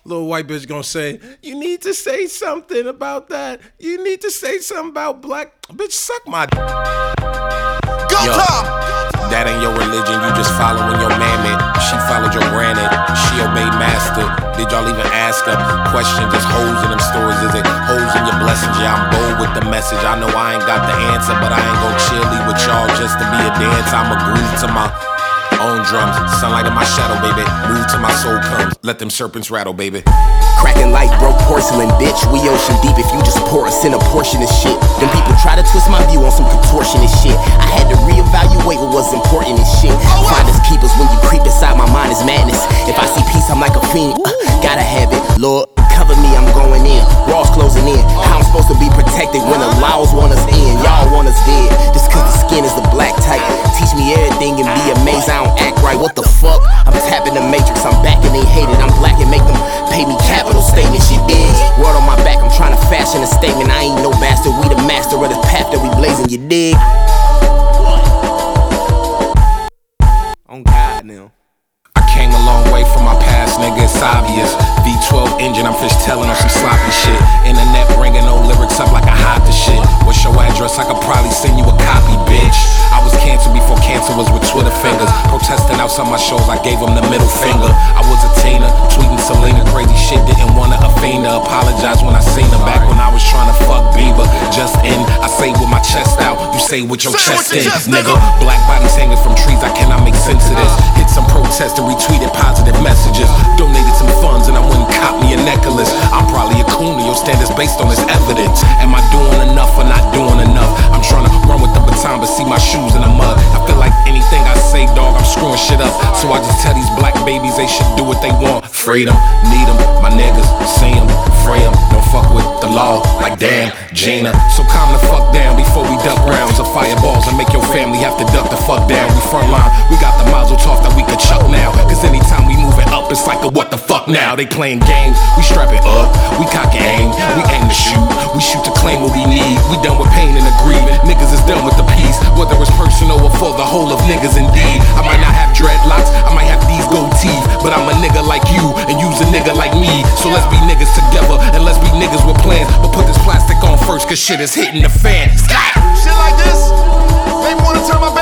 Little white bitch gonna say, you need to say something about that. You need to say something about black. Bitch, suck my Go Tom! That ain't your religion, you just following your mammy. She followed your granny, she obeyed master. Did y'all even ask her? Question, just holes in them stories. Is it holes in your blessings? Yeah, I'm bold with the message. I know I ain't got the answer, but I ain't gon' cheerlead with y'all just to be a dancer. I'ma groove to my own drums. Sunlight in my shadow, baby. Move till my soul comes. Let them serpents rattle, baby. Cracking like broke porcelain, bitch. We ocean deep if you just pour us in a portion of shit. Them people try to twist my view on some contortionist shit. I had to reevaluate what was important and shit. Finders keepers when you creep inside my mind is madness. If I see peace, I'm like a fiend. Gotta have it, Lord. Cover me, I'm going in. Raw's closing in. How I'm supposed to be protected when the laws want us in? Y'all want us dead. Just cause the skin is the black type. Teach me everything and be amazed. I don't act right. What the fuck? I'm tapping the matrix. I'm back and they hate it. I'm black and make them pay me capital statement. Shit big. Word on my back. I'm trying to fashion a statement. I ain't no bastard. We the master of the path that we blazing. You dig? On God now. I came a long way from my past, nigga, it's obvious. V12 engine, I'm fish telling on some sloppy shit. Internet bringing no lyrics up like I hide the shit. What's your address? I could probably send you a copy, bitch. I was cancer before cancer was with Twitter fingers. Protesting outside my shows, I gave them the middle finger. I was a teen, tweeting Selena, crazy shit, didn't wanna offend her. Apologize when I seen her back when I was trying to fuck Bieber. Just in, I say with my chest out, you say with your chest in, nigga. Black bodies hanging from trees, I cannot make sense of this. Hit some protest and retweeted positive messages. Donated some funds and I wouldn't cop me a necklace. I'm probably a coon to your standards based on this evidence. Am I doing enough or not doing enough? I'm trying to run with the baton but see my shoes in the mud. I feel like anything I say, dog, I'm screwing shit up. So I just tell these black babies they should do what they want. Freedom, need them, my niggas, see them, free them. Don't fuck with the law, like damn, Gina. So calm the fuck down before we duck rounds of fireballs and make your family have to duck the fuck down. We frontline, we got the Mazel Tov that we could chuck now. Cause anytime we moving up, it's like a what the fuck now. They playing games, we strap it up, we cock and aim, we aim to shoot, we shoot to claim what we need. We done with pain and agreement, niggas is done with the peace. Whether it's personal or for the whole of niggas indeed. I might not have dreadlocks, I might have these gold teeth, but I'm a nigga like you and you's a nigga like me. So let's be niggas together and let's be niggas with plans. But put this plastic on first cause shit is hitting the fan. Shit like this, they wanna turn my back.